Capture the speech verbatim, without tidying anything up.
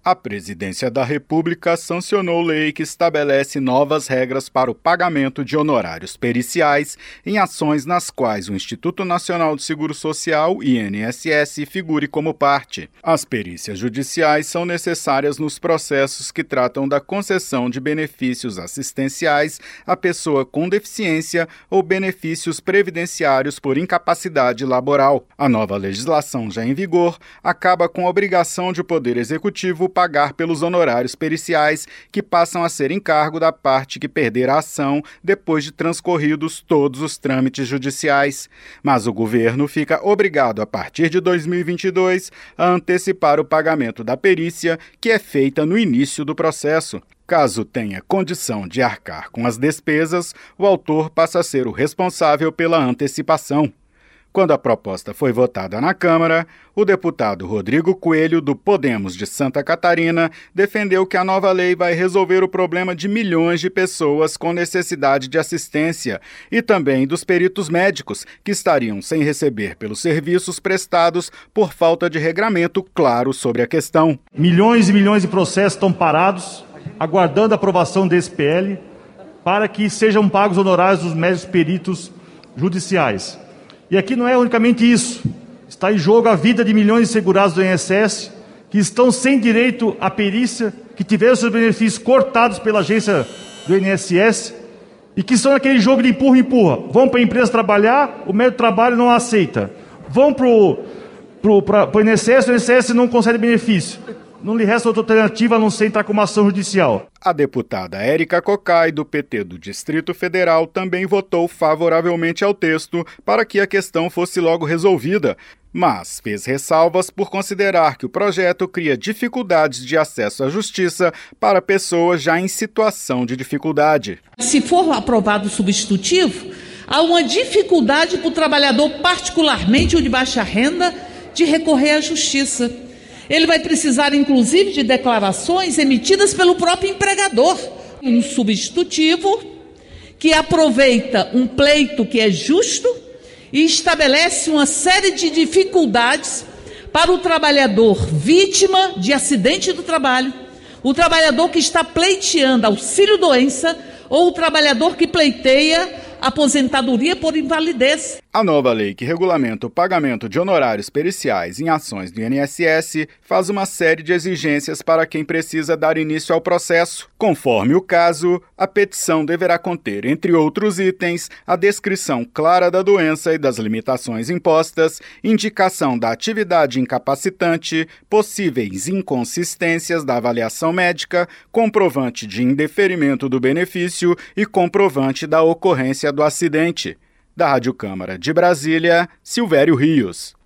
A Presidência da República sancionou lei que estabelece novas regras para o pagamento de honorários periciais em ações nas quais o Instituto Nacional de Seguro Social, I N S S, figure como parte. As perícias judiciais são necessárias nos processos que tratam da concessão de benefícios assistenciais à pessoa com deficiência ou benefícios previdenciários por incapacidade laboral. A nova legislação já em vigor acaba com a obrigação de o Poder Executivo pagar pelos honorários periciais que passam a ser encargo da parte que perder a ação depois de transcorridos todos os trâmites judiciais. Mas o governo fica obrigado, a partir de dois mil e vinte e dois, a antecipar o pagamento da perícia, que é feita no início do processo. Caso tenha condição de arcar com as despesas, o autor passa a ser o responsável pela antecipação. Quando a proposta foi votada na Câmara, o deputado Rodrigo Coelho, do Podemos de Santa Catarina, defendeu que a nova lei vai resolver o problema de milhões de pessoas com necessidade de assistência e também dos peritos médicos, que estariam sem receber pelos serviços prestados por falta de regramento claro sobre a questão. Milhões e milhões de processos estão parados, aguardando a aprovação desse P L, para que sejam pagos honorários dos médicos peritos judiciais. E aqui não é unicamente isso. Está em jogo a vida de milhões de segurados do I N S S que estão sem direito à perícia, que tiveram seus benefícios cortados pela agência do I N S S e que estão naquele jogo de empurra-empurra. Vão para a empresa trabalhar, o médico de trabalho não aceita. Vão para o I N S S, o I N S S não concede benefício. Não lhe resta outra alternativa a não ser entrar com uma ação judicial. A deputada Érica Cocai, do P T do Distrito Federal, também votou favoravelmente ao texto para que a questão fosse logo resolvida, mas fez ressalvas por considerar que o projeto cria dificuldades de acesso à justiça para pessoas já em situação de dificuldade. Se for aprovado o substitutivo, há uma dificuldade para o trabalhador, particularmente o de baixa renda, de recorrer à justiça. Ele vai precisar, inclusive, de declarações emitidas pelo próprio empregador. Um substitutivo que aproveita um pleito que é justo e estabelece uma série de dificuldades para o trabalhador vítima de acidente do trabalho, o trabalhador que está pleiteando auxílio-doença ou o trabalhador que pleiteia aposentadoria por invalidez. A nova lei que regulamenta o pagamento de honorários periciais em ações do I N S S faz uma série de exigências para quem precisa dar início ao processo. Conforme o caso, a petição deverá conter, entre outros itens, a descrição clara da doença e das limitações impostas, indicação da atividade incapacitante, possíveis inconsistências da avaliação médica, comprovante de indeferimento do benefício e comprovante da ocorrência do acidente. Da Rádio Câmara de Brasília, Silvério Rios.